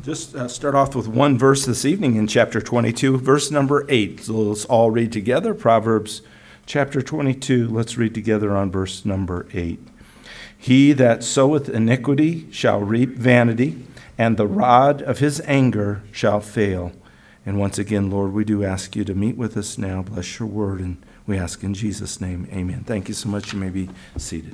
Just start off with one verse this evening in chapter 22, verse number 8. So let's all read together. Proverbs chapter 22, let's read together on verse number 8. He that soweth iniquity shall reap vanity, and the rod of his anger shall fail. And once again, Lord, we do ask you to meet with us now. Bless your word, and we ask in Jesus' name, amen. Thank you so much. You may be seated.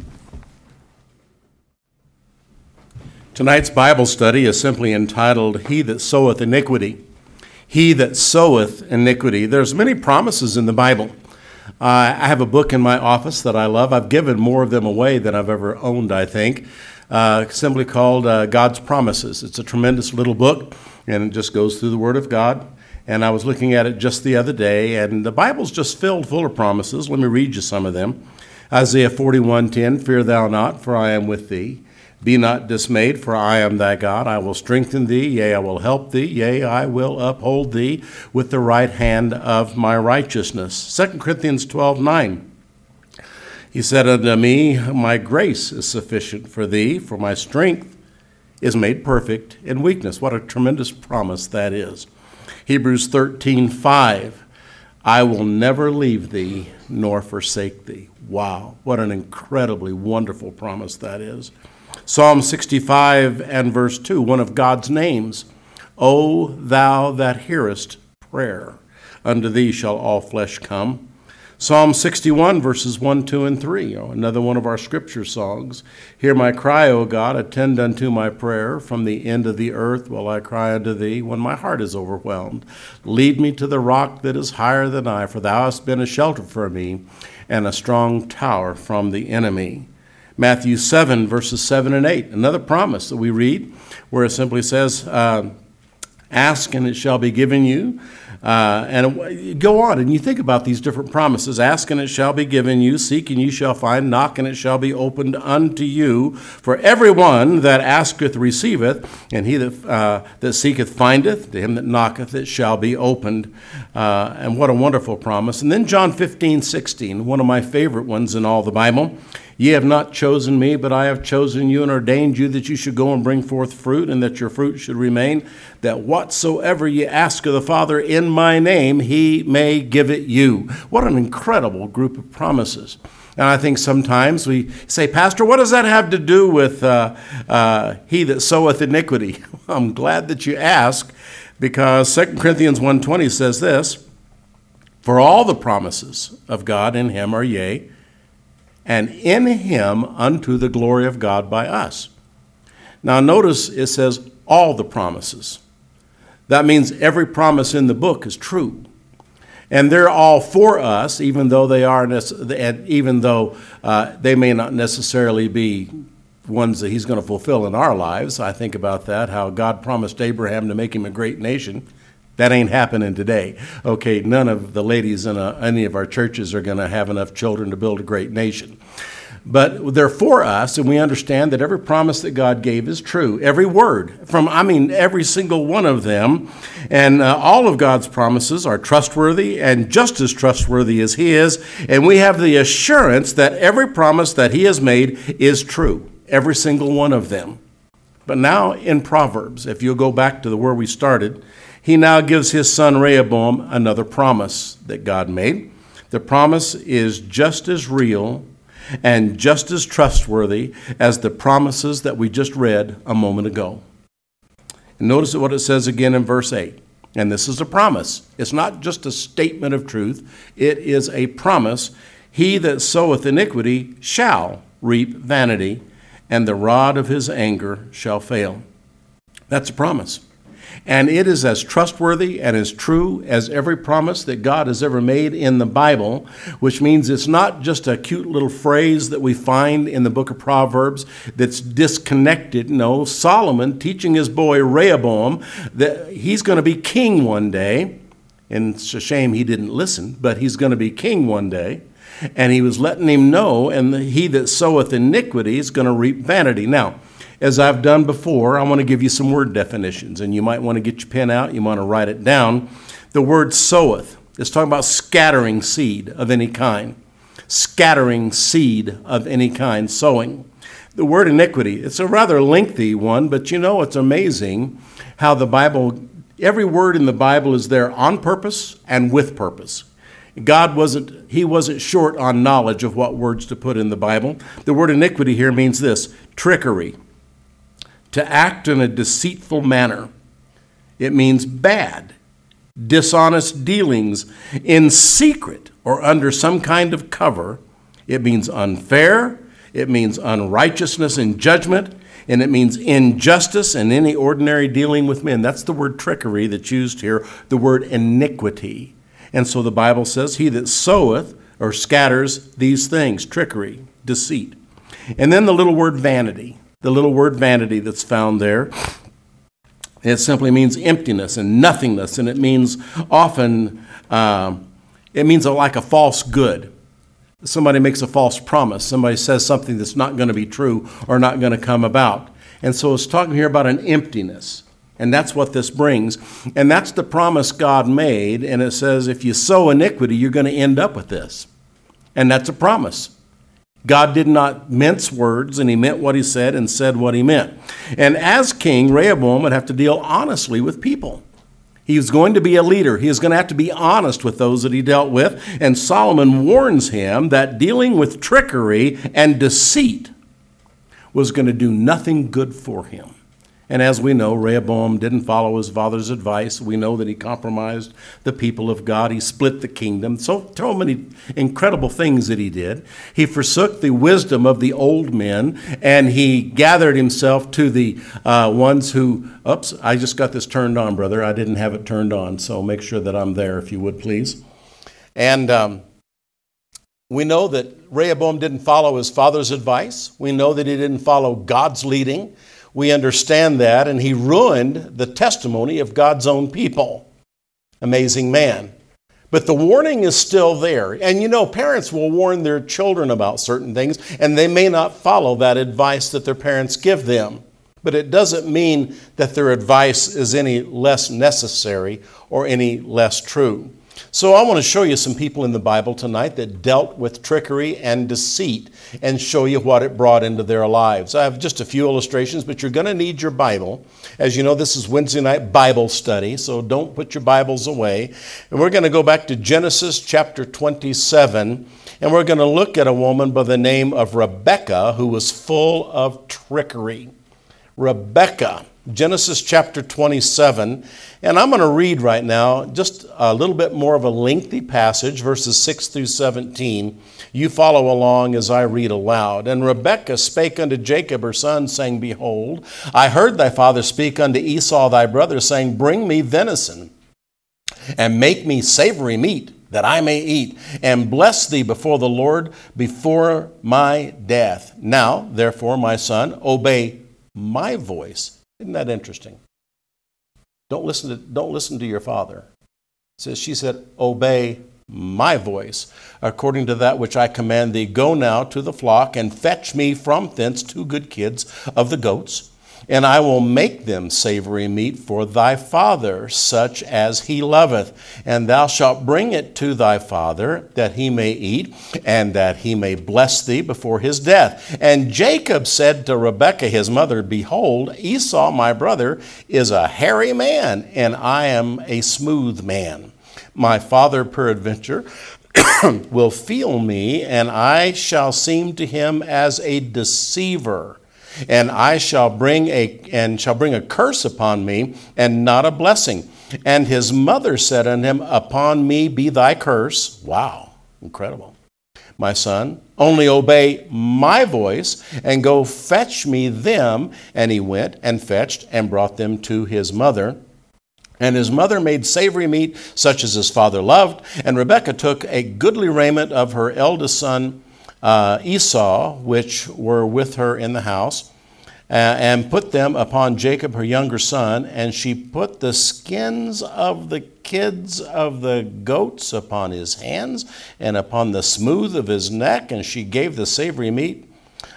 Tonight's Bible study is simply entitled, He That Soweth Iniquity. He that soweth iniquity. There's many promises in the Bible. I have a book in my office that I love. I've given more of them away than I've ever owned, I think, simply called God's Promises. It's a tremendous little book, and it just goes through the Word of God. And I was looking at it just the other day, and the Bible's just filled full of promises. Let me read you some of them. Isaiah 41:10, Fear thou not, for I am with thee. Be not dismayed, for I am thy God. I will strengthen thee, yea, I will help thee, yea, I will uphold thee with the right hand of my righteousness. 2 Corinthians 12:9. He said unto me, My grace is sufficient for thee, for my strength is made perfect in weakness. What a tremendous promise that is. Hebrews 13:5. I will never leave thee nor forsake thee. Wow, what an incredibly wonderful promise that is. Psalm 65 and verse 2, one of God's names. O thou that hearest prayer, unto thee shall all flesh come. Psalm 61 verses 1, 2, and 3, another one of our scripture songs. Hear my cry, O God, attend unto my prayer. From the end of the earth will I cry unto thee when my heart is overwhelmed. Lead me to the rock that is higher than I, for thou hast been a shelter for me and a strong tower from the enemy. Matthew 7, verses 7 and 8, another promise that we read where it simply says, ask and it shall be given you. And go on and you think about these different promises. Ask and it shall be given you. Seek and you shall find. Knock and it shall be opened unto you. For everyone that asketh receiveth, and he that seeketh findeth. To him that knocketh it shall be opened. And what a wonderful promise. And then John 15:16, one of my favorite ones in all the Bible. Ye have not chosen me, but I have chosen you and ordained you that you should go and bring forth fruit, and that your fruit should remain, that whatsoever ye ask of the Father in my name, he may give it you. What an incredible group of promises. And I think sometimes we say, Pastor, what does that have to do with he that soweth iniquity? I'm glad that you ask, because 2 Corinthians 1:20 says this, For all the promises of God in him are yea, and in him unto the glory of God by us. Now notice it says all the promises. That means every promise in the book is true. And they're all for us, even though they may not necessarily be ones that he's going to fulfill in our lives. I think about that, how God promised Abraham to make him a great nation. That ain't happening today. Okay, none of the ladies in any of our churches are going to have enough children to build a great nation. But they're for us, and we understand that every promise that God gave is true. Every word, every single one of them. And all of God's promises are trustworthy and just as trustworthy as His. And we have the assurance that every promise that He has made is true. Every single one of them. But now in Proverbs, if you'll go back to where we started, he now gives his son Rehoboam another promise that God made. The promise is just as real and just as trustworthy as the promises that we just read a moment ago. And notice what it says again in verse 8. And this is a promise. It's not just a statement of truth. It is a promise. He that soweth iniquity shall reap vanity, and the rod of his anger shall fail. That's a promise. And it is as trustworthy and as true as every promise that God has ever made in the Bible, which means it's not just a cute little phrase that we find in the book of Proverbs that's disconnected. No, Solomon teaching his boy Rehoboam that he's going to be king one day, and it's a shame he didn't listen, but he's going to be king one day. And he was letting him know, and he that soweth iniquity is going to reap vanity. Now, as I've done before, I want to give you some word definitions, and you might want to get your pen out. You want to write it down. The word soweth is talking about scattering seed of any kind. Scattering seed of any kind, sowing. The word iniquity, it's a rather lengthy one, but you know, it's amazing how the Bible, every word in the Bible is there on purpose and with purpose. He wasn't short on knowledge of what words to put in the Bible. The word iniquity here means this: trickery, to act in a deceitful manner. It means bad, dishonest dealings in secret or under some kind of cover. It means unfair. It means unrighteousness in judgment, and it means injustice in any ordinary dealing with men. That's the word trickery that's used here, the word iniquity. And so the Bible says, he that soweth or scatters these things, trickery, deceit. And then the little word vanity that's found there, it simply means emptiness and nothingness, and it means often, like a false good. Somebody makes a false promise. Somebody says something that's not going to be true or not going to come about. And so it's talking here about an emptiness. And that's what this brings. And that's the promise God made. And it says, if you sow iniquity, you're going to end up with this. And that's a promise. God did not mince words, and he meant what he said and said what he meant. And as king, Rehoboam would have to deal honestly with people. He was going to be a leader. He was going to have to be honest with those that he dealt with. And Solomon warns him that dealing with trickery and deceit was going to do nothing good for him. And as we know, Rehoboam didn't follow his father's advice. We know that he compromised the people of God. He split the kingdom. So many incredible things that he did. He forsook the wisdom of the old men, and he gathered himself to the ones who, I just got this turned on, brother. I didn't have it turned on, so make sure that I'm there, if you would, please. And we know that Rehoboam didn't follow his father's advice. We know that he didn't follow God's leading. We understand that, and he ruined the testimony of God's own people. Amazing man. But the warning is still there. And you know, parents will warn their children about certain things, and they may not follow that advice that their parents give them. But it doesn't mean that their advice is any less necessary or any less true. So I want to show you some people in the Bible tonight that dealt with trickery and deceit and show you what it brought into their lives. I have just a few illustrations, but you're going to need your Bible. As you know, this is Wednesday night Bible study, so don't put your Bibles away. And we're going to go back to Genesis chapter 27, and we're going to look at a woman by the name of Rebekah who was full of trickery. Rebekah. Genesis chapter 27, and I'm going to read right now just a little bit more of a lengthy passage, verses 6 through 17. You follow along as I read aloud. And Rebekah spake unto Jacob her son, saying, Behold, I heard thy father speak unto Esau thy brother, saying, Bring me venison, and make me savory meat, that I may eat, and bless thee before the Lord before my death. Now, therefore, my son, obey my voice. Isn't that interesting? Don't listen to your father. She said, obey my voice, according to that which I command thee. Go now to the flock, and fetch me from thence 2 good kids of the goats, and I will make them savory meat for thy father, such as he loveth. And thou shalt bring it to thy father, that he may eat, and that he may bless thee before his death. And Jacob said to Rebekah his mother, Behold, Esau my brother is a hairy man, and I am a smooth man. My father peradventure will feel me, and I shall seem to him as a deceiver. And I shall bring a curse upon me, and not a blessing. And his mother said unto him, Upon me be thy curse. Wow, incredible. My son, only obey my voice, and go fetch me them. And he went and fetched, and brought them to his mother. And his mother made savory meat, such as his father loved. And Rebekah took a goodly raiment of her eldest son Esau, which were with her in the house, and put them upon Jacob her younger son. And she put the skins of the kids of the goats upon his hands, and upon the smooth of his neck. And she gave the savory meat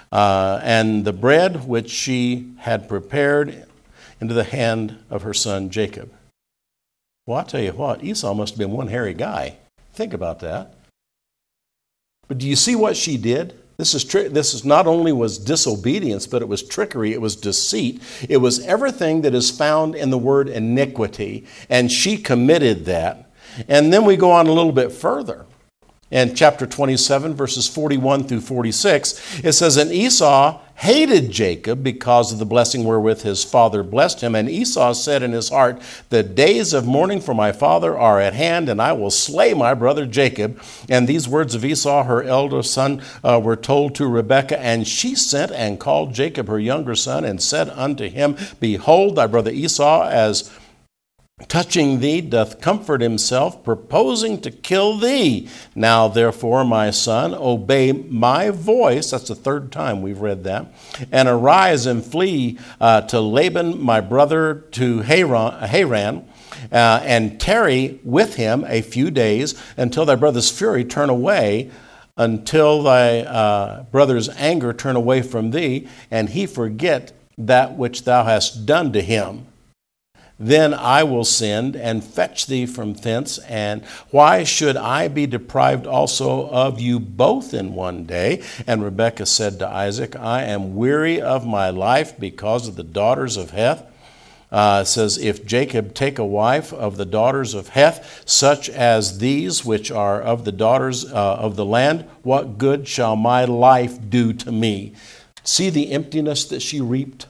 and the bread which she had prepared into the hand of her son Jacob. Well, I'll tell you what, Esau must have been one hairy guy. Think about that. But do you see what she did? This is not only was disobedience, but it was trickery, it was deceit. It was everything that is found in the word iniquity, and she committed that. And then we go on a little bit further. In chapter 27, verses 41 through 46, it says, And Esau hated Jacob because of the blessing wherewith his father blessed him. And Esau said in his heart, The days of mourning for my father are at hand, and I will slay my brother Jacob. And these words of Esau, her elder son, were told to Rebekah. And she sent and called Jacob, her younger son, and said unto him, Behold, thy brother Esau, as touching thee, doth comfort himself, purposing to kill thee. Now, therefore, my son, obey my voice. That's the third time we've read that. And arise and flee to Laban, my brother, to Haran, and tarry with him a few days until thy brother's fury turn away, until thy brother's anger turn away from thee, and he forget that which thou hast done to him. Then I will send and fetch thee from thence, and why should I be deprived also of you both in one day? And Rebekah said to Isaac, I am weary of my life because of the daughters of Heth. Says, if Jacob take a wife of the daughters of Heth, such as these which are of the daughters of the land, what good shall my life do to me? See the emptiness that she reaped?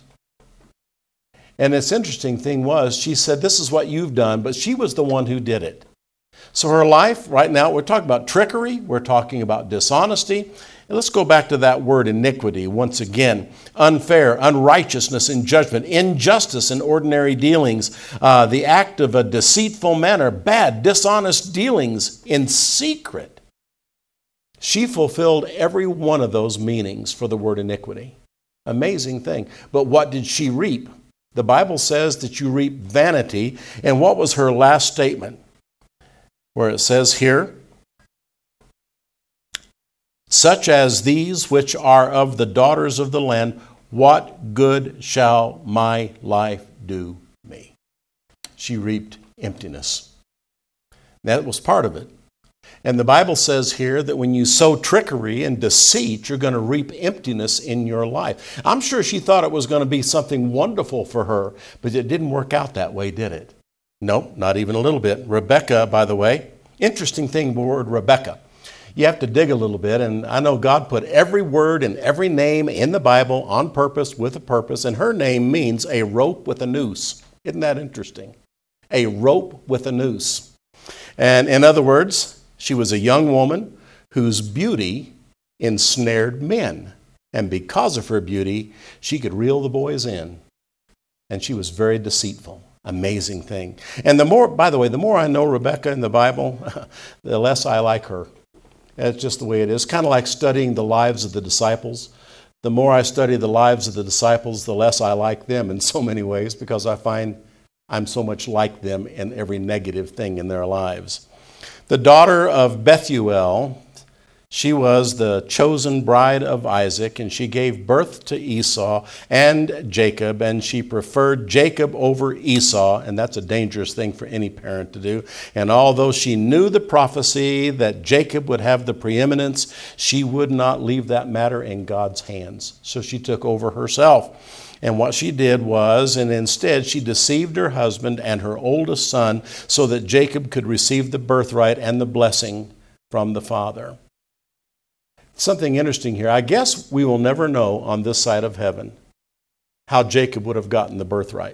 And this interesting thing was, she said, this is what you've done, but she was the one who did it. So her life, right now, we're talking about trickery, we're talking about dishonesty. And let's go back to that word iniquity once again. Unfair, unrighteousness in judgment, injustice in ordinary dealings, the act of a deceitful manner, bad, dishonest dealings in secret. She fulfilled every one of those meanings for the word iniquity. Amazing thing. But what did she reap? The Bible says that you reap vanity. And what was her last statement? Where it says here, such as these which are of the daughters of the land, what good shall my life do me? She reaped emptiness. That was part of it. And the Bible says here that when you sow trickery and deceit, you're going to reap emptiness in your life. I'm sure she thought it was going to be something wonderful for her, but it didn't work out that way, did it? No, not even a little bit. Rebekah, by the way, interesting thing, the word Rebekah. You have to dig a little bit, and I know God put every word and every name in the Bible on purpose, with a purpose, and her name means a rope with a noose. Isn't that interesting? A rope with a noose. And in other words, she was a young woman whose beauty ensnared men. And because of her beauty, she could reel the boys in. And she was very deceitful. Amazing thing. And the more, by the way, the more I know Rebekah in the Bible, the less I like her. That's just the way it is. Kind of like studying the lives of the disciples. The more I study the lives of the disciples, the less I like them in so many ways, because I find I'm so much like them in every negative thing in their lives. The daughter of Bethuel, she was the chosen bride of Isaac, and she gave birth to Esau and Jacob, and she preferred Jacob over Esau, and that's a dangerous thing for any parent to do. And although she knew the prophecy that Jacob would have the preeminence, she would not leave that matter in God's hands. So she took over herself. And what she did was, and instead she deceived her husband and her oldest son so that Jacob could receive the birthright and the blessing from the father. Something interesting here. I guess we will never know on this side of heaven how Jacob would have gotten the birthright.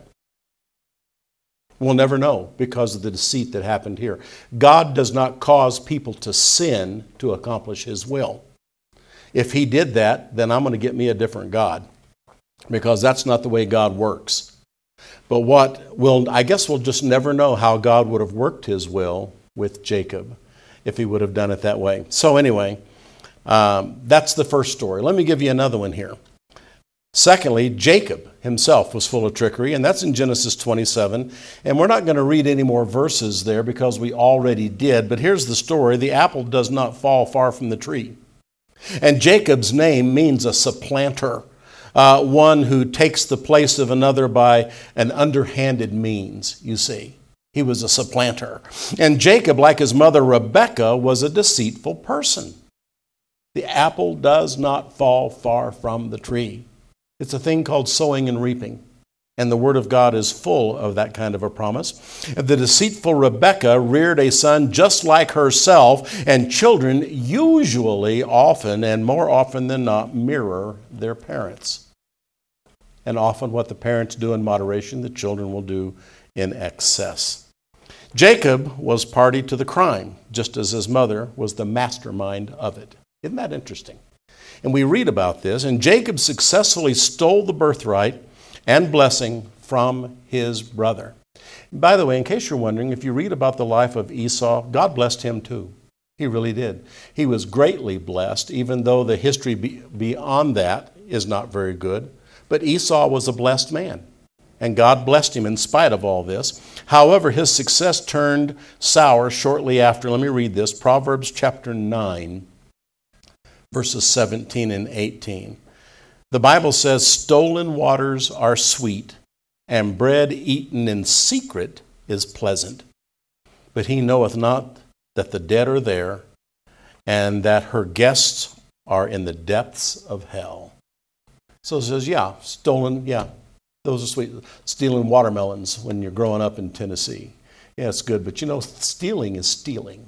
We'll never know because of the deceit that happened here. God does not cause people to sin to accomplish His will. If He did that, then I'm going to get me a different God, because that's not the way God works. But I guess we'll just never know how God would have worked His will with Jacob if He would have done it that way. So anyway, that's the first story. Let me give you another one here. Secondly, Jacob himself was full of trickery, and that's in Genesis 27. And we're not going to read any more verses there because we already did. But here's the story. The apple does not fall far from the tree. And Jacob's name means a supplanter. One who takes the place of another by an underhanded means, you see. He was a supplanter. And Jacob, like his mother Rebekah, was a deceitful person. The apple does not fall far from the tree. It's a thing called sowing and reaping. And the Word of God is full of that kind of a promise. The deceitful Rebekah reared a son just like herself, and children usually, often, and more often than not, mirror their parents. And often what the parents do in moderation, the children will do in excess. Jacob was party to the crime, just as his mother was the mastermind of it. Isn't that interesting? And we read about this, and Jacob successfully stole the birthright and blessing from his brother. By the way, in case you're wondering, if you read about the life of Esau, God blessed him too. He really did. He was greatly blessed, even though the history beyond that is not very good. But Esau was a blessed man, and God blessed him in spite of all this. However, his success turned sour shortly after. Let me read this, Proverbs chapter 9, verses 17 and 18. The Bible says, "Stolen waters are sweet, and bread eaten in secret is pleasant. But he knoweth not that the dead are there, and that her guests are in the depths of hell." So it says, stolen, those are sweet. Stealing watermelons when you're growing up in Tennessee. Yeah, it's good, but stealing is stealing.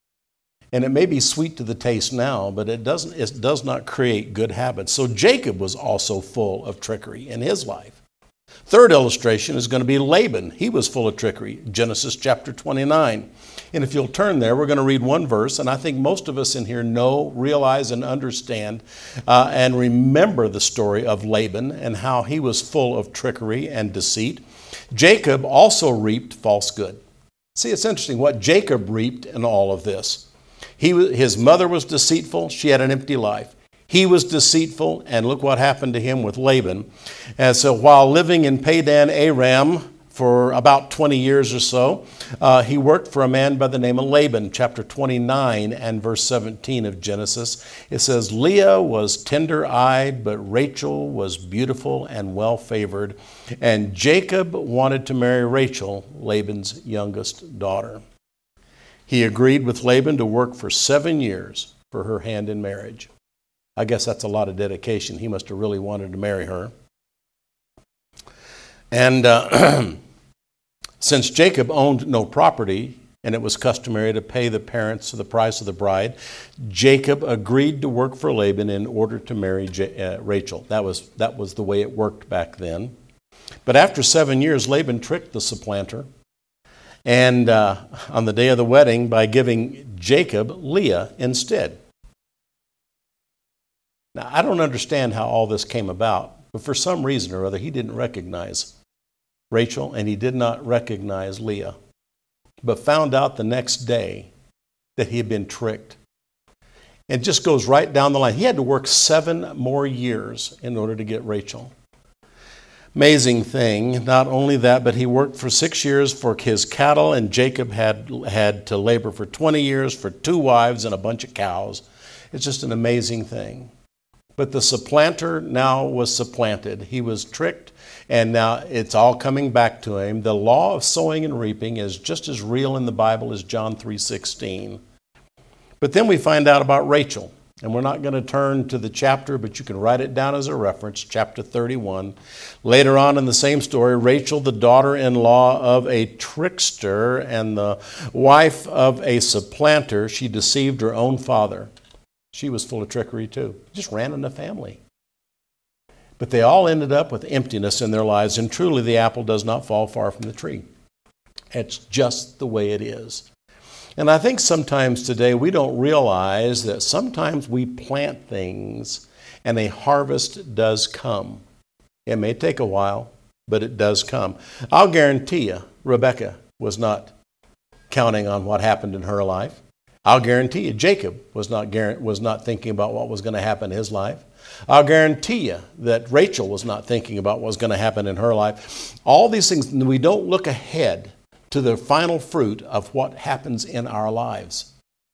And it may be sweet to the taste now, but it does not create good habits. So Jacob was also full of trickery in his life. Third illustration is going to be Laban. He was full of trickery. Genesis chapter 29. And if you'll turn there, we're going to read one verse, and I think most of us in here know, realize, and understand and remember the story of Laban and how he was full of trickery and deceit. Jacob also reaped false good. See, it's interesting what Jacob reaped in all of this. His mother was deceitful. She had an empty life. He was deceitful, and look what happened to him with Laban. And so while living in Padan Aram for about 20 years or so, he worked for a man by the name of Laban. Chapter 29 and verse 17 of Genesis, it says, "Leah was tender-eyed, but Rachel was beautiful and well-favored. And Jacob wanted to marry Rachel, Laban's youngest daughter. He agreed with Laban to work for 7 years for her hand in marriage." I guess that's a lot of dedication. He must have really wanted to marry her. And since Jacob owned no property, and it was customary to pay the parents the price of the bride, Jacob agreed to work for Laban in order to marry Rachel. That was the way it worked back then. But after 7 years, Laban tricked the supplanter, and on the day of the wedding, by giving Jacob Leah instead. Now, I don't understand how all this came about, but for some reason or other, he didn't recognize Rachel, and he did not recognize Leah, but found out the next day that he had been tricked. It just goes right down the line. He had to work 7 more years in order to get Rachel. Amazing thing. Not only that, but he worked for 6 years for his cattle, and Jacob had to labor for 20 years for 2 wives and a bunch of cows. It's just an amazing thing. But the supplanter now was supplanted. He was tricked, and now it's all coming back to him. The law of sowing and reaping is just as real in the Bible as John 3:16. But then we find out about Rachel. And we're not going to turn to the chapter, but you can write it down as a reference, chapter 31. Later on in the same story, Rachel, the daughter-in-law of a trickster and the wife of a supplanter, she deceived her own father. She was full of trickery too. Just ran in the family. But they all ended up with emptiness in their lives, and truly the apple does not fall far from the tree. It's just the way it is. And I think sometimes today we don't realize that sometimes we plant things and a harvest does come. It may take a while, but it does come. I'll guarantee you, Rebekah was not counting on what happened in her life. I'll guarantee you, Jacob was not thinking about what was going to happen in his life. I'll guarantee you that Rachel was not thinking about what was going to happen in her life. All these things, we don't look ahead to the final fruit of what happens in our lives.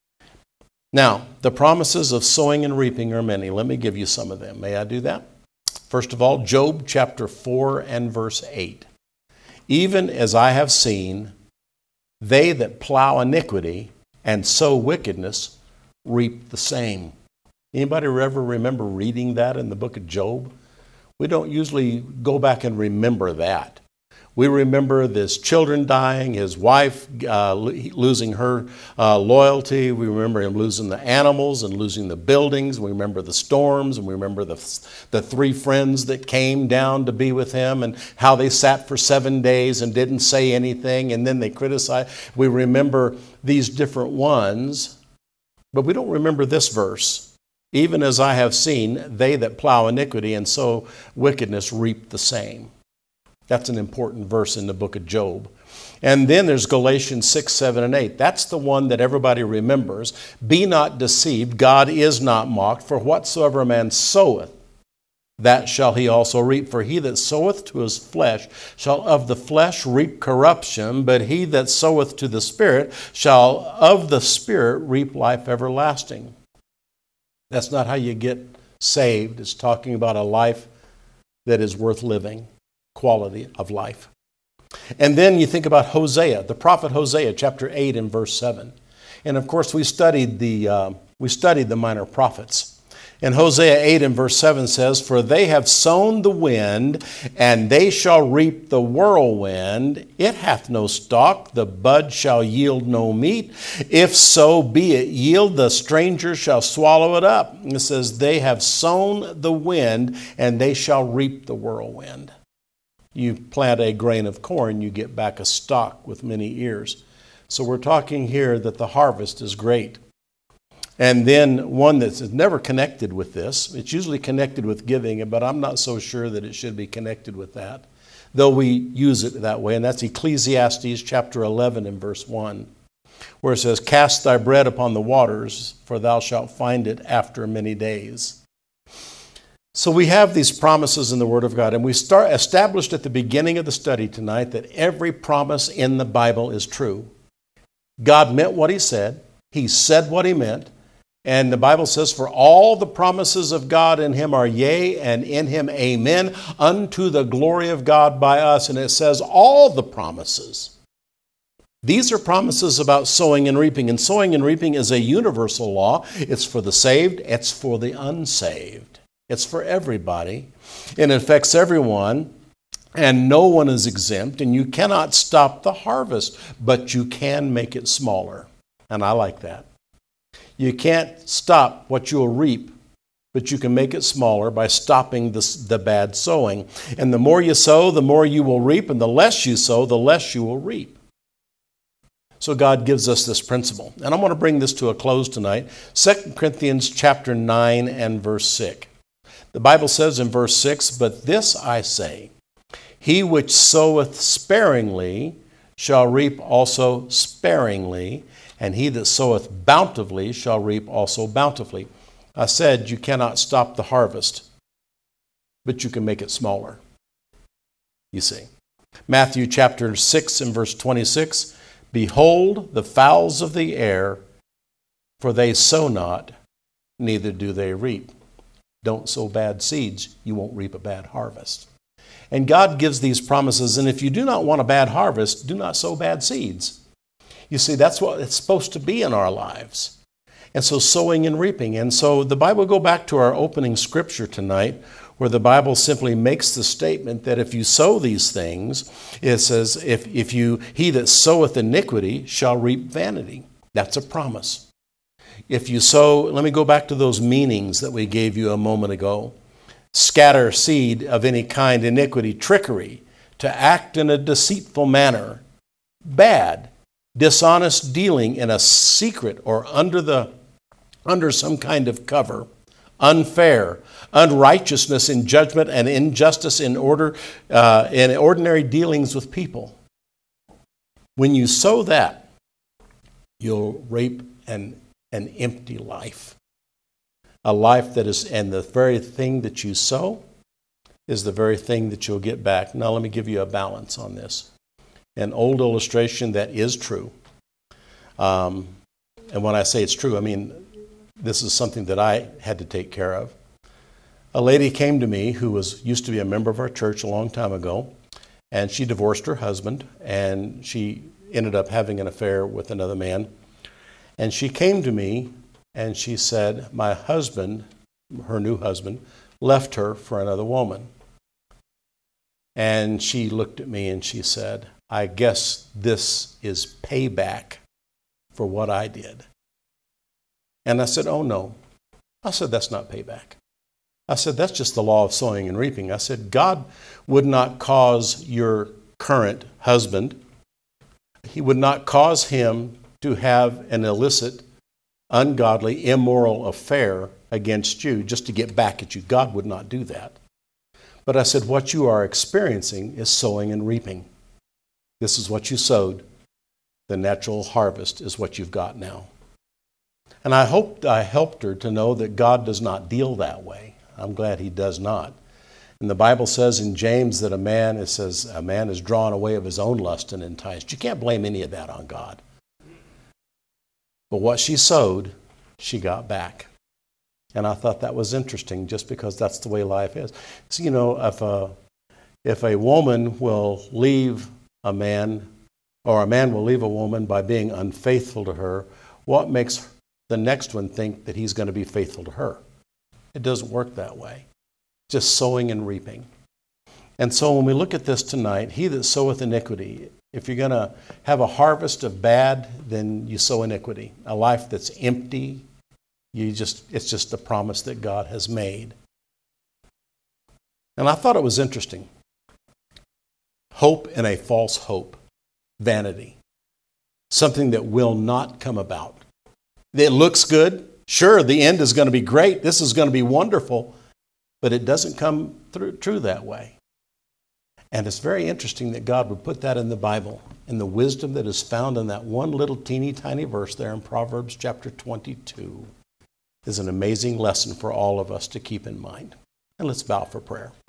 Now, the promises of sowing and reaping are many. Let me give you some of them. May I do that? First of all, Job chapter 4 and verse 8. "Even as I have seen, they that plow iniquity and sow wickedness reap the same." Anybody ever remember reading that in the book of Job? We don't usually go back and remember that. We remember his children dying, his wife losing her loyalty. We remember him losing the animals and losing the buildings. We remember the storms, and we remember the three friends that came down to be with him and how they sat for 7 days and didn't say anything, and then they criticized. We remember these different ones, but we don't remember this verse. Even as I have seen, they that plow iniquity and sow wickedness reap the same. That's an important verse in the book of Job. And then there's Galatians 6, 7, and 8. That's the one that everybody remembers. Be not deceived, God is not mocked, for whatsoever a man soweth, that shall he also reap. For he that soweth to his flesh shall of the flesh reap corruption, but he that soweth to the Spirit shall of the Spirit reap life everlasting. That's not how you get saved. It's talking about a life that is worth living. Quality of life. And then you think about Hosea, the prophet Hosea, chapter 8 and verse 7. And of course we studied the minor prophets. And Hosea 8 and verse 7 says, For they have sown the wind, and they shall reap the whirlwind. It hath no stalk, the bud shall yield no meat. If so be it yield, the stranger shall swallow it up. And it says, They have sown the wind, and they shall reap the whirlwind. You plant a grain of corn, you get back a stalk with many ears. So we're talking here that the harvest is great. And then one that's never connected with this, it's usually connected with giving, but I'm not so sure that it should be connected with that, though we use it that way, and that's Ecclesiastes chapter 11 and verse 1, where it says, Cast thy bread upon the waters, for thou shalt find it after many days. So we have these promises in the Word of God, and we established at the beginning of the study tonight that every promise in the Bible is true. God meant what He said. He said what He meant. And the Bible says, For all the promises of God in Him are yea, and in Him amen, unto the glory of God by us. And it says all the promises. These are promises about sowing and reaping. And sowing and reaping is a universal law. It's for the saved. It's for the unsaved. It's for everybody. It affects everyone, and no one is exempt, and you cannot stop the harvest, but you can make it smaller. And I like that. You can't stop what you'll reap, but you can make it smaller by stopping the bad sowing. And the more you sow, the more you will reap, and the less you sow, the less you will reap. So God gives us this principle. And I'm going to bring this to a close tonight. 2 Corinthians chapter 9 and verse 6. The Bible says in verse 6, But this I say, he which soweth sparingly shall reap also sparingly, and he that soweth bountifully shall reap also bountifully. I said you cannot stop the harvest, but you can make it smaller. You see. Matthew chapter 6 and verse 26, Behold the fowls of the air, for they sow not, neither do they reap. Don't sow bad seeds, you won't reap a bad harvest. And God gives these promises, and if you do not want a bad harvest, do not sow bad seeds. You see, that's what it's supposed to be in our lives. And so sowing and reaping. And so the Bible, go back to our opening scripture tonight, where the Bible simply makes the statement that if you sow these things, it says, he that soweth iniquity shall reap vanity. That's a promise. If you sow, let me go back to those meanings that we gave you a moment ago. Scatter seed of any kind, iniquity, trickery, to act in a deceitful manner, bad, dishonest dealing in a secret or under some kind of cover, unfair, unrighteousness in judgment, and injustice in ordinary dealings with people. When you sow that, you'll reap an empty life. A life that is, and the very thing that you sow is the very thing that you'll get back. Now let me give you a balance on this. An old illustration that is true. And when I say it's true, I mean this is something that I had to take care of. A lady came to me who used to be a member of our church a long time ago, and she divorced her husband, and she ended up having an affair with another man. And she came to me And she said, my husband, her new husband, left her for another woman. And she looked at me and she said, I guess this is payback for what I did. And I said, oh no. I said, that's not payback. I said, that's just the law of sowing and reaping. I said, God would not cause your current husband, He would not cause him to have an illicit, ungodly, immoral affair against you just to get back at you. God would not do that. But I said, what you are experiencing is sowing and reaping. This is what you sowed. The natural harvest is what you've got now. And I hoped I helped her to know that God does not deal that way. I'm glad He does not. And the Bible says in James that a man is drawn away of his own lust and enticed. You can't blame any of that on God. But what she sowed, she got back. And I thought that was interesting just because that's the way life is. So, you know, if a woman will leave a man, or a man will leave a woman by being unfaithful to her, what makes the next one think that he's going to be faithful to her? It doesn't work that way. Just sowing and reaping. And so when we look at this tonight, he that soweth iniquity, if you're going to have a harvest of bad, then you sow iniquity. A life that's empty, it's just a promise that God has made. And I thought it was interesting. Hope in a false hope. Vanity. Something that will not come about. It looks good. Sure, the end is going to be great. This is going to be wonderful. But it doesn't come true that way. And it's very interesting that God would put that in the Bible. And the wisdom that is found in that one little teeny tiny verse there in Proverbs chapter 22 is an amazing lesson for all of us to keep in mind. And let's bow for prayer.